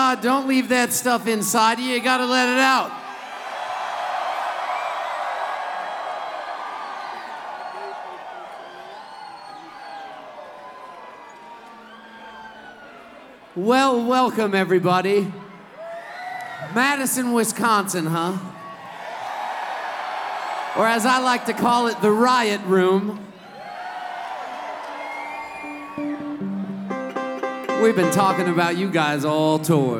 Don't leave that stuff inside you. You gotta let it out. Well, welcome everybody. Madison, Wisconsin, huh? Or as I like to call it, the Riot Room. We've been talking about you guys all tour.